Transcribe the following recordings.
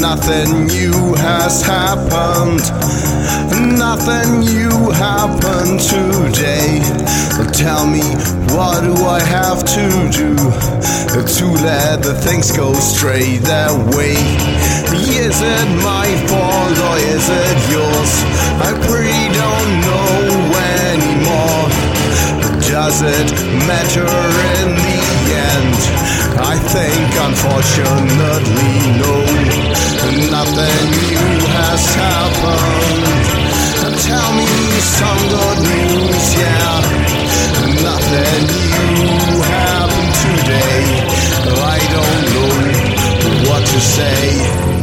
Nothing new has happened. Nothing new happened today. Tell me, what do I have to do to let the things go straight their way? Is it my fault or is it yours? I really don't know anymore. Does it matter in the end? I think unfortunately no. Nothing new has happened. Tell me some good news, yeah. Nothing new happened today. I don't know what to say.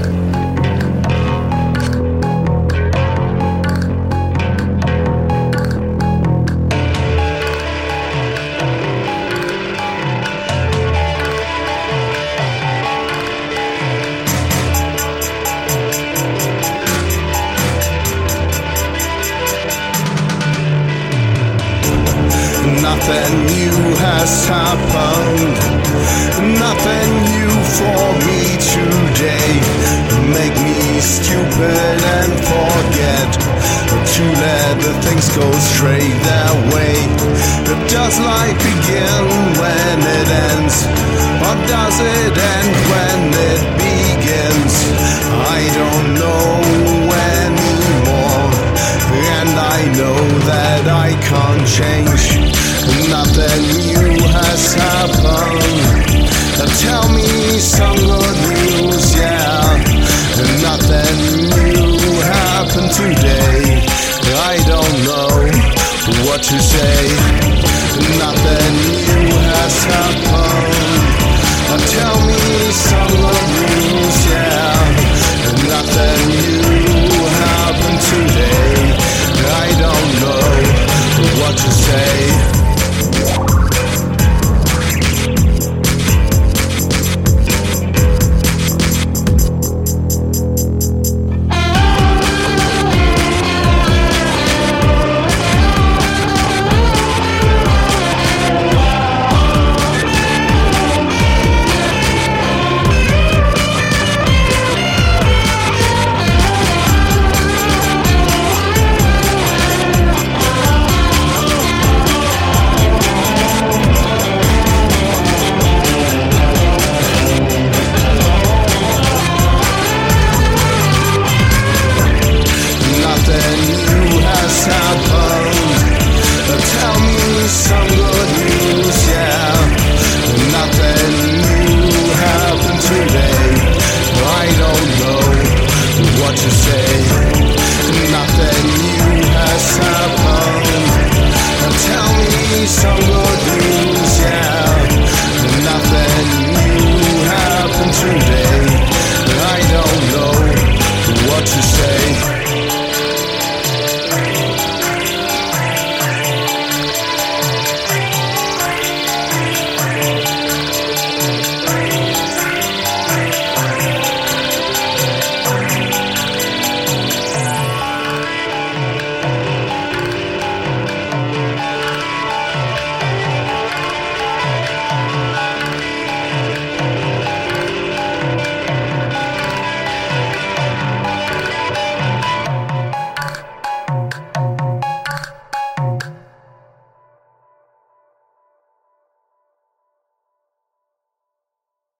Nothing new has happened. Nothing new for me today. Make me stupid and forget to let the things go straight their way. Does life begin when it ends? Or does it end when it begins? I don't know anymore. And I know that I can't change. Nothing